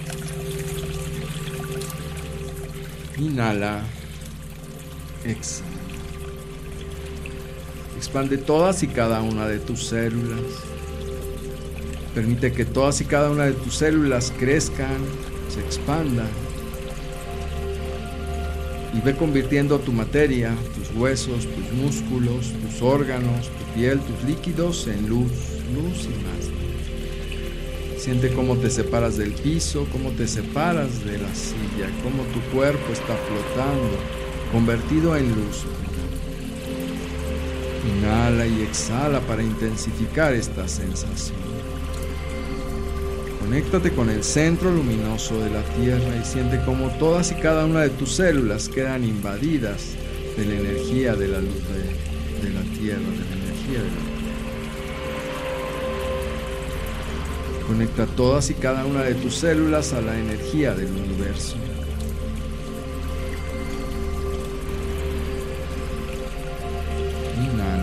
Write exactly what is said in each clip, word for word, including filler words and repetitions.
Inhala. Exhala. Expande todas y cada una de tus células. Permite que todas y cada una de tus células crezcan, se expandan. Y ve convirtiendo tu materia, tus huesos, tus músculos, tus órganos, tu piel, tus líquidos en luz, luz y más luz. Siente cómo te separas del piso, cómo te separas de la silla, cómo tu cuerpo está flotando, convertido en luz. Inhala y exhala para intensificar esta sensación. Conéctate con el centro luminoso de la Tierra y siente cómo todas y cada una de tus células quedan invadidas de la energía de la luz de, de la Tierra, de la energía de la Tierra. Conecta todas y cada una de tus células a la energía del universo. Inhala.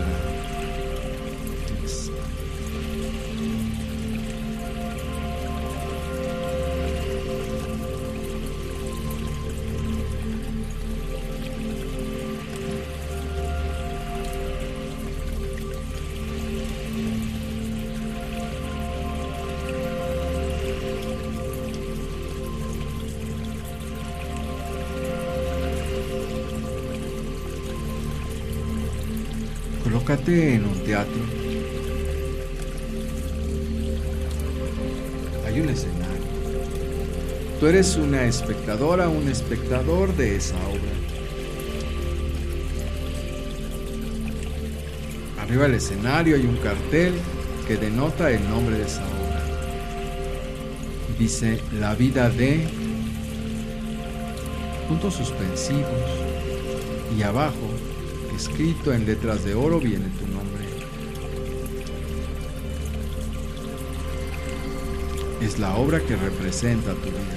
Colócate en un teatro. Hay un escenario. Tú eres una espectadora, un espectador de esa obra. Arriba del escenario hay un cartel que denota el nombre de esa obra. Dice La vida de... puntos suspensivos. Y abajo, escrito en letras de oro, viene tu nombre. Es la obra que representa tu vida.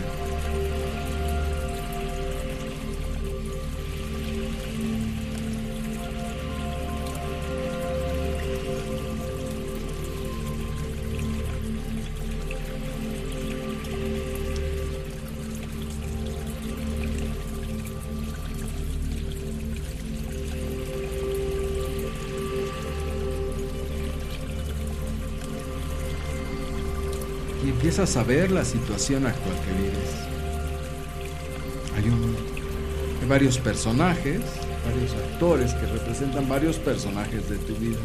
Y empiezas a ver la situación actual que vives. Hay, un, hay varios personajes, varios actores que representan varios personajes de tu vida.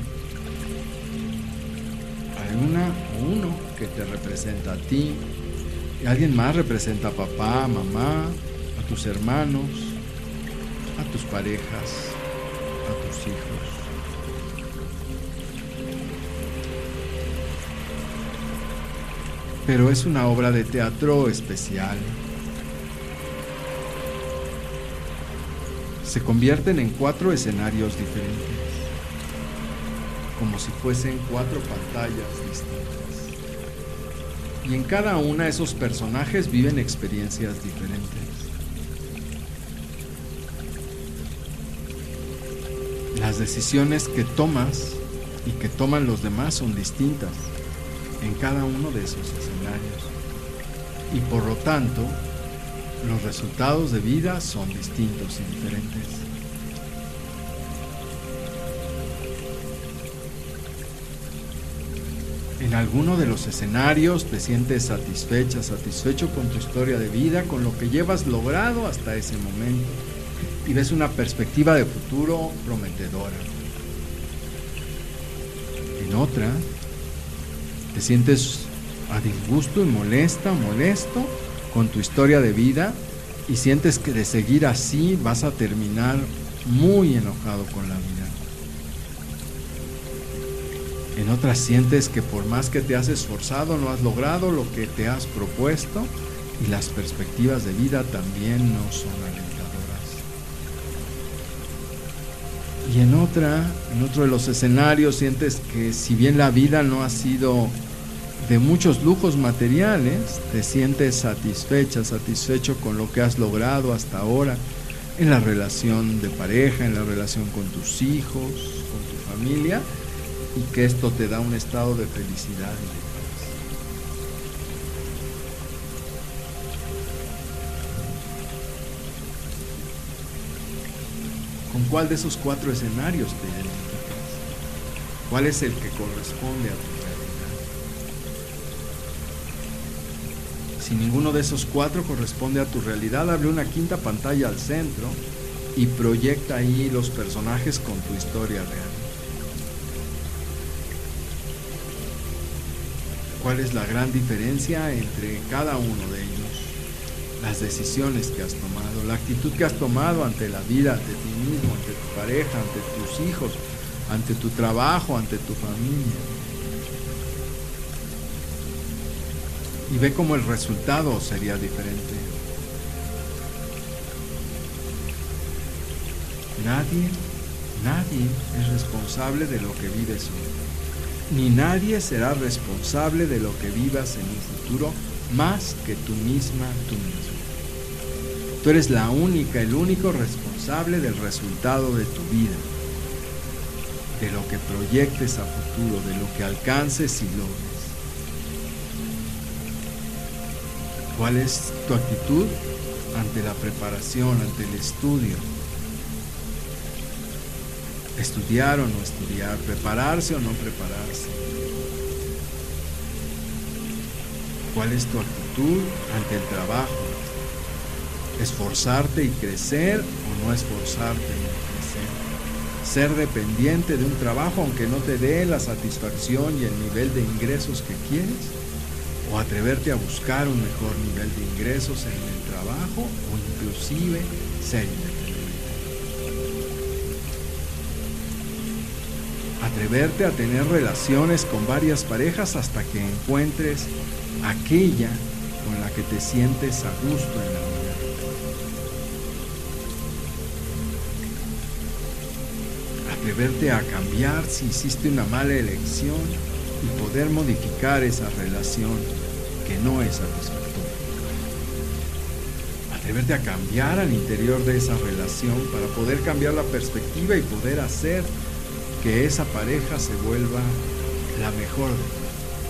Hay una o uno que te representa a ti, y alguien más representa a papá, mamá, a tus hermanos, a tus parejas, a tus hijos. Pero es una obra de teatro especial. Se convierten en cuatro escenarios diferentes, como si fuesen cuatro pantallas distintas. Y en cada una esos personajes viven experiencias diferentes. Las decisiones que tomas y que toman los demás son distintas en cada uno de esos escenarios, y por lo tanto los resultados de vida son distintos y diferentes. En alguno de los escenarios te sientes satisfecha, satisfecho con tu historia de vida, con lo que llevas logrado hasta ese momento, y ves una perspectiva de futuro prometedora. En otra, te sientes a disgusto y molesta, molesto con tu historia de vida y sientes que de seguir así vas a terminar muy enojado con la vida. En otras sientes que por más que te has esforzado no has logrado lo que te has propuesto y las perspectivas de vida también no son alentadoras. Y en otra, en otro de los escenarios sientes que si bien la vida no ha sido de muchos lujos materiales, te sientes satisfecha, satisfecho con lo que has logrado hasta ahora en la relación de pareja, en la relación con tus hijos, con tu familia, y que esto te da un estado de felicidad y de ¿Con cuál de esos cuatro escenarios te identificas? ¿Cuál es el que corresponde a tu realidad? Si ninguno de esos cuatro corresponde a tu realidad, abre una quinta pantalla al centro y proyecta ahí los personajes con tu historia real. ¿Cuál es la gran diferencia entre cada uno de ellos? Las decisiones que has tomado, la actitud que has tomado ante la vida, ante ti mismo, ante tu pareja, ante tus hijos, ante tu trabajo, ante tu familia. Y ve cómo el resultado sería diferente. Nadie, nadie es responsable de lo que vives hoy. Ni nadie será responsable de lo que vivas en un futuro más que tú misma, tú mismo. Tú eres la única, el único responsable del resultado de tu vida, de lo que proyectes a futuro, de lo que alcances y logres. ¿Cuál es tu actitud ante la preparación, ante el estudio? Estudiar o no estudiar, prepararse o no prepararse. ¿Cuál es tu actitud ante el trabajo? ¿Esforzarte y crecer o no esforzarte y crecer? ¿Ser dependiente de un trabajo aunque no te dé la satisfacción y el nivel de ingresos que quieres? ¿O atreverte a buscar un mejor nivel de ingresos en el trabajo o inclusive ser independiente? Atreverte a tener relaciones con varias parejas hasta que encuentres aquella con la que te sientes a gusto en la vida. Atreverte a cambiar si hiciste una mala elección y poder modificar esa relación que no es satisfactoria. Atreverte a cambiar al interior de esa relación para poder cambiar la perspectiva y poder hacer que esa pareja se vuelva la mejor de todas.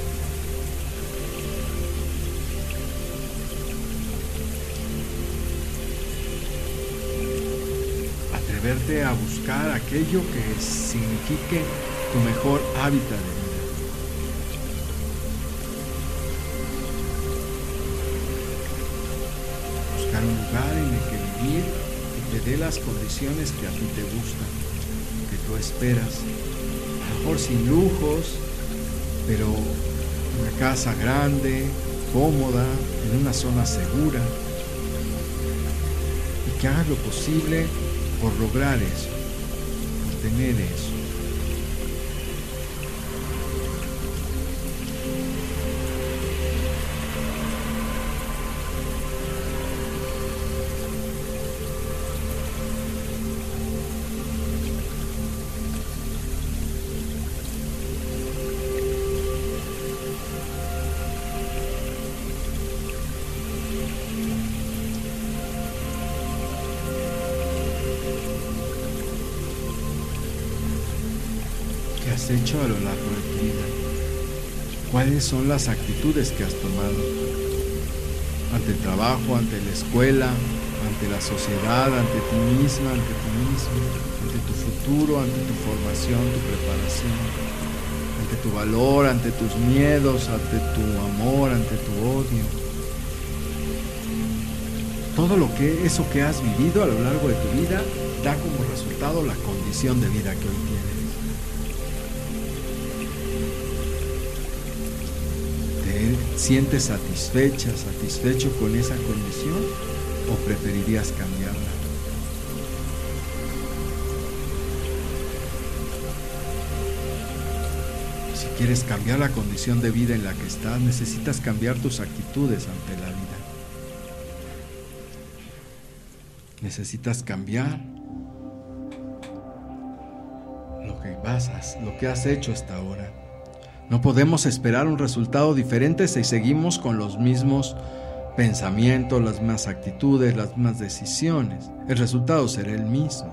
Atreverte a buscar aquello que signifique tu mejor hábitat de vida. Buscar un lugar en el que vivir y te dé las condiciones que a ti te gustan, que tú esperas. A lo mejor sin lujos, pero una casa grande, cómoda, en una zona segura. Y que hagas lo posible por lograr eso, por tener eso. ¿Qué has hecho a lo largo de tu vida? ¿Cuáles son las actitudes que has tomado ante el trabajo, ante la escuela, ante la sociedad, ante ti misma, ante ti mismo, ante tu futuro, ante tu formación, tu preparación, ante tu valor, ante tus miedos, ante tu amor, ante tu odio? Todo lo que eso que has vivido a lo largo de tu vida da como resultado la condición de vida que hoy tienes. ¿Te sientes satisfecha, satisfecho con esa condición o preferirías cambiarla? Si quieres cambiar la condición de vida en la que estás, necesitas cambiar tus actitudes ante la vida. Necesitas cambiar lo que vas a, lo que has hecho hasta ahora. No podemos esperar un resultado diferente si seguimos con los mismos pensamientos, las mismas actitudes, las mismas decisiones. El resultado será el mismo.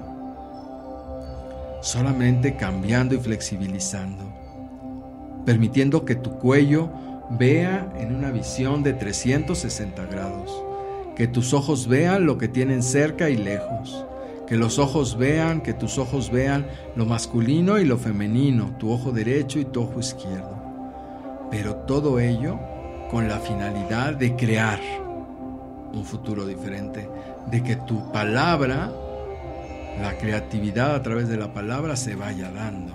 Solamente cambiando y flexibilizando, permitiendo que tu cuello vea en una visión de trescientos sesenta grados, que tus ojos vean lo que tienen cerca y lejos, Que los ojos vean, que tus ojos vean lo masculino y lo femenino, tu ojo derecho y tu ojo izquierdo. Pero todo ello con la finalidad de crear un futuro diferente, de que tu palabra, la creatividad a través de la palabra se vaya dando.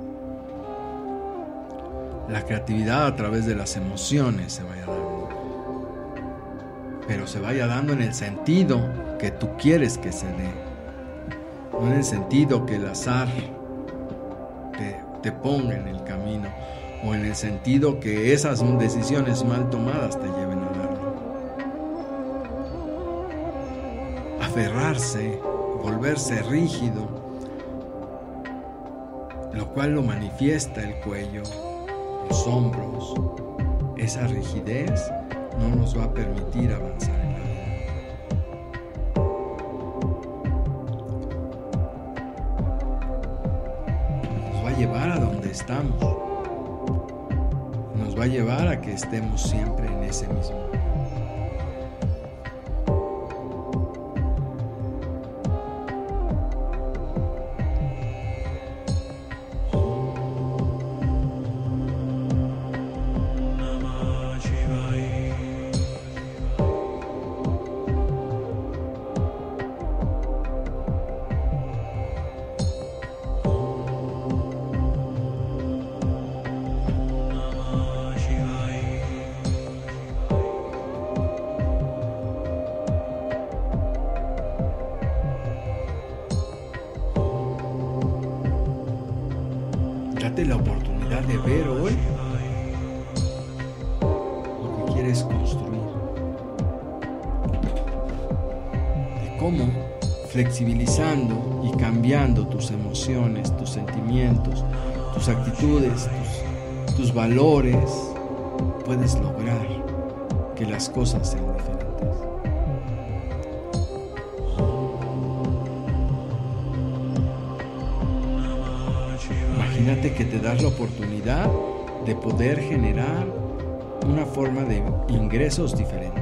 La creatividad a través de las emociones se vaya dando. Pero se vaya dando en el sentido que tú quieres que se dé. No en el sentido que el azar te, te ponga en el camino, o en el sentido que esas decisiones mal tomadas te lleven a darlo. Aferrarse, volverse rígido, lo cual lo manifiesta el cuello, los hombros. Esa rigidez no nos va a permitir avanzar en la vida. Nos va a llevar a donde estamos. Nos va a llevar a que estemos siempre en ese mismo. Date la oportunidad de ver hoy lo que quieres construir, de cómo flexibilizando y cambiando tus emociones, tus sentimientos, tus actitudes, tus, tus valores, puedes lograr que las cosas sean diferentes. Imagínate que te das la oportunidad de poder generar una forma de ingresos diferente,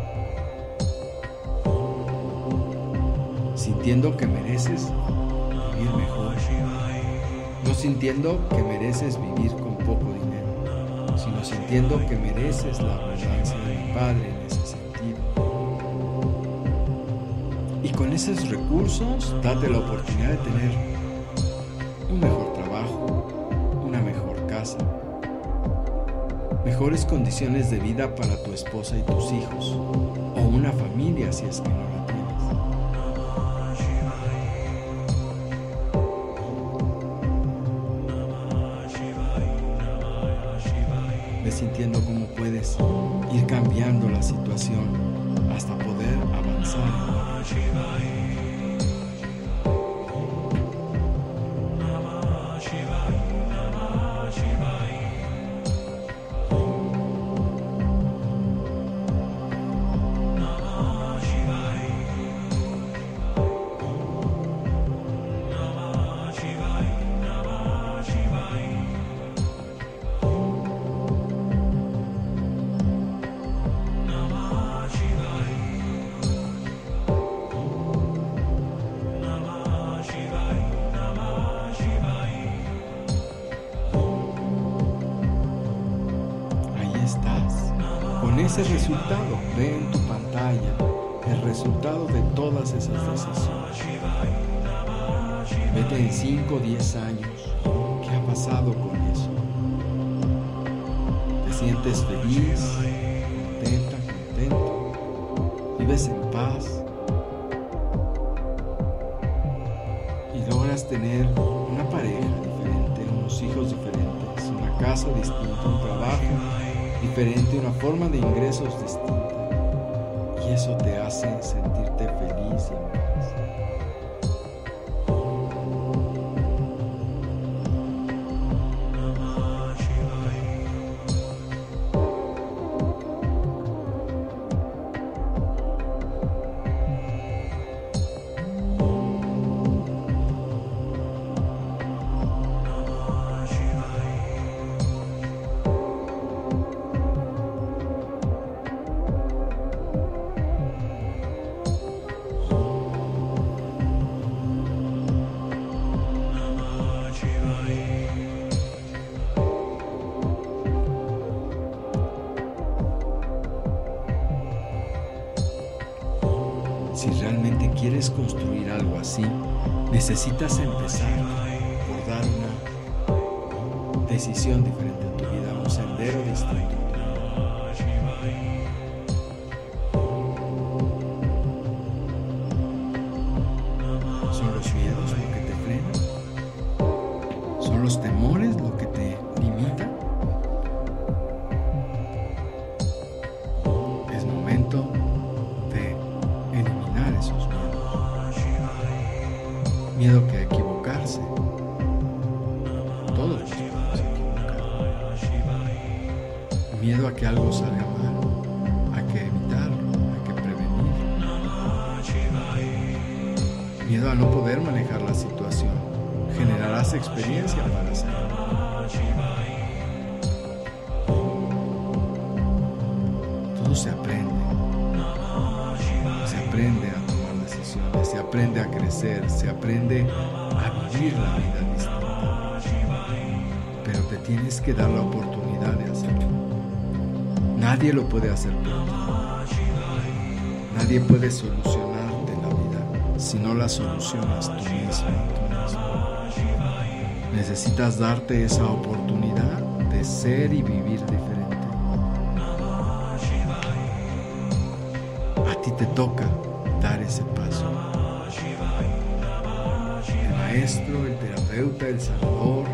sintiendo que mereces vivir mejor, no sintiendo que mereces vivir con poco dinero, sino sintiendo que mereces la abundancia de mi Padre en ese sentido. Y con esos recursos, date la oportunidad de tener un mejor trabajo, una mejor casa, mejores condiciones de vida para tu esposa y tus hijos, o una familia si es que no la tienes. Ves sintiendo cómo puedes ir cambiando la situación hasta poder avanzar en la vida. Con ese resultado, ve en tu pantalla el resultado de todas esas decisiones. Vete en cinco o diez años. ¿Qué ha pasado con eso? ¿Te sientes feliz, contenta, contento? ¿Vives en paz? Y logras tener una pareja diferente, unos hijos diferentes, una casa distinta, un trabajo diferente, una forma de ingresos distinta, y eso te hace sentirte feliz y en paz. Si realmente quieres construir algo así, necesitas empezar por dar una decisión diferente en tu vida, un sendero distinto en tu vida. ¿Son los miedos lo que te frenan? ¿Son los temores lo que te limitan? Es momento de eliminar esos miedos. Miedo que a equivocarse. Todos nos podemos equivocar. Miedo a que algo salga mal. Hay que evitarlo, hay que prevenir. Miedo a no poder manejar la situación. Generarás experiencia para hacerlo. Todo se aprende. Se aprende a tomar decisiones, se aprende a crecer, se aprende a vivir la vida distinta. Pero te tienes que dar la oportunidad de hacerlo. Nadie lo puede hacer por ti. Nadie puede solucionarte la vida si no la solucionas tú mismo, tú mismo. Necesitas darte esa oportunidad de ser y vivir diferente. A ti te toca dar ese paso. El maestro, el terapeuta, el sanador,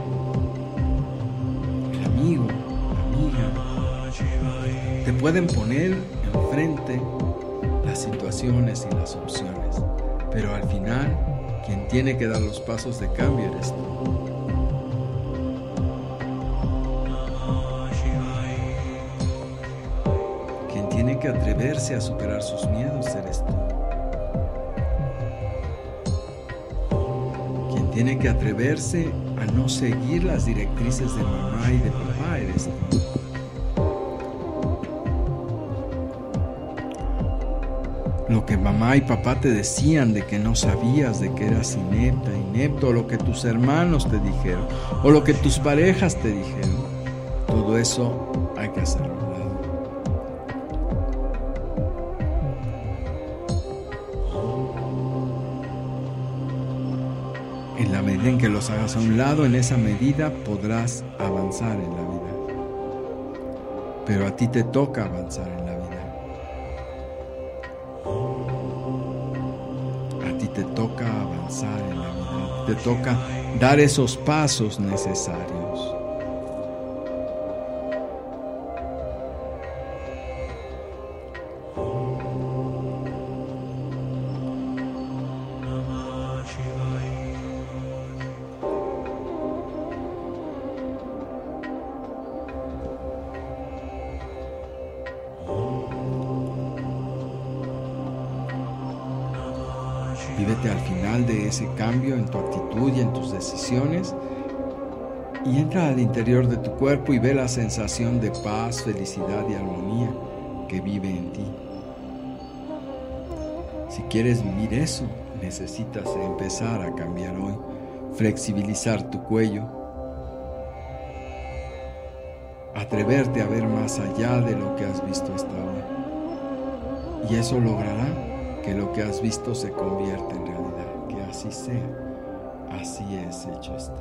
el amigo, la amiga, te pueden poner enfrente las situaciones y las opciones, pero al final quien tiene que dar los pasos de cambio eres tú. Quien tiene que atreverse a superar sus miedos eres tú. Quien tiene que atreverse a no seguir las directrices de mamá y de papá eres tú. Lo que mamá y papá te decían de que no sabías, de que eras inepta, inepto, o lo que tus hermanos te dijeron, o lo que tus parejas te dijeron, todo eso hay que hacerlo a un lado. En la medida en que los hagas a un lado, en esa medida podrás avanzar en la vida. Pero a ti te toca avanzar en la vida. Te toca avanzar en la vida, te toca dar esos pasos necesarios. Vívete al final de ese cambio en tu actitud y en tus decisiones y entra al interior de tu cuerpo y ve la sensación de paz, felicidad y armonía que vive en ti. Si quieres vivir eso, necesitas empezar a cambiar hoy, flexibilizar tu cuello, atreverte a ver más allá de lo que has visto hasta hoy. Y eso logrará que lo que has visto se convierta en realidad, que así sea, así es, hecho está.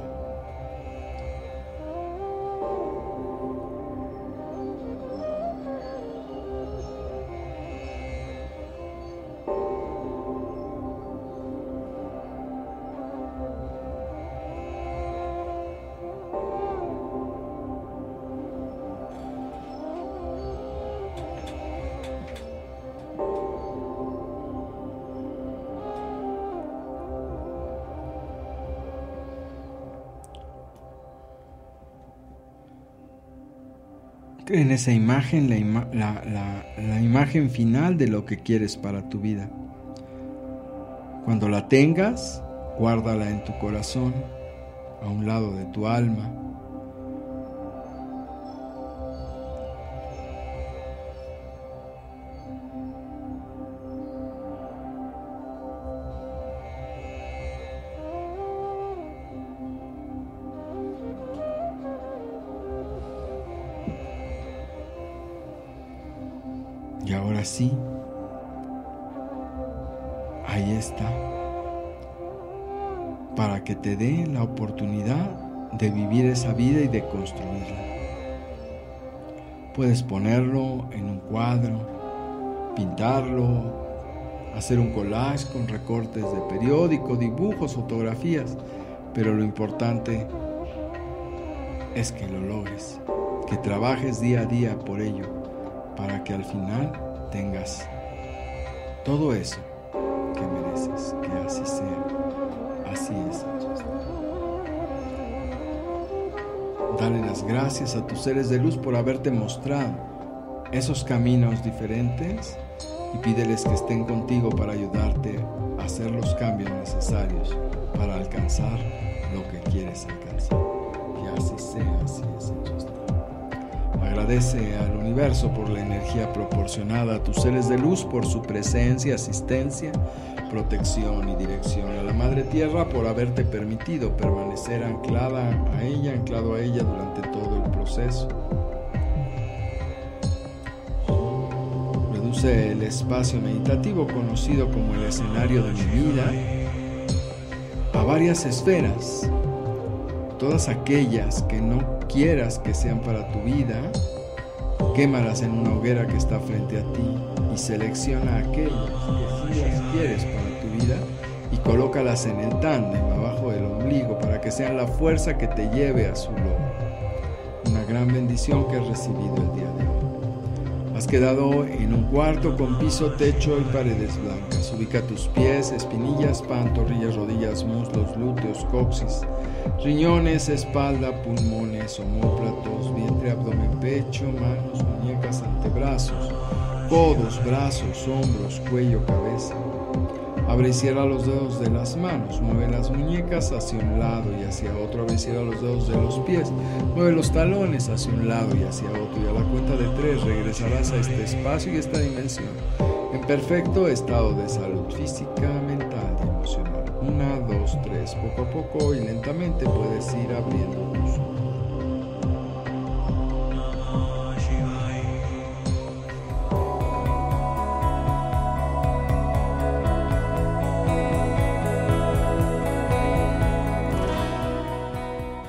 En esa imagen, la, ima- la, la, la imagen final de lo que quieres para tu vida. Cuando la tengas, guárdala en tu corazón, a un lado de tu alma. Y ahora sí, ahí está, para que te dé la oportunidad de vivir esa vida y de construirla. Puedes ponerlo en un cuadro, pintarlo, hacer un collage con recortes de periódico, dibujos, fotografías, pero lo importante es que lo logres, que trabajes día a día por ello, para que al final tengas todo eso que mereces, que así sea, así es. Dale las gracias a tus seres de luz por haberte mostrado esos caminos diferentes y pídeles que estén contigo para ayudarte a hacer los cambios necesarios para alcanzar lo que quieres alcanzar. Que así sea, así es hecho está. Agradece al universo por la energía proporcionada a tus seres de luz, por su presencia, asistencia, protección y dirección. A la Madre Tierra por haberte permitido permanecer anclada a ella, anclado a ella durante todo el proceso. Reduce el espacio meditativo conocido como el escenario de mi vida a varias esferas. Todas aquellas que no quieras que sean para tu vida, quémalas en una hoguera que está frente a ti y selecciona aquellas que sí las quieres para tu vida y colócalas en el tándem abajo del ombligo para que sean la fuerza que te lleve a su logro. Una gran bendición que has recibido el día de hoy. Has quedado en un cuarto con piso, techo y paredes blancas. Ubica tus pies, espinillas, pantorrillas, rodillas, muslos, glúteos, coxis, riñones, espalda, pulmones, omóplatos, vientre, abdomen, pecho, manos, muñecas, antebrazos, codos, brazos, hombros, cuello, cabeza. Abre y cierra los dedos de las manos, mueve las muñecas hacia un lado y hacia otro, abre y cierra los dedos de los pies, mueve los talones hacia un lado y hacia otro, y a la cuenta de tres regresarás a este espacio y esta dimensión en perfecto estado de salud física, mental y emocional. Una, dos, tres, poco a poco y lentamente puedes ir abriendo tus ojos.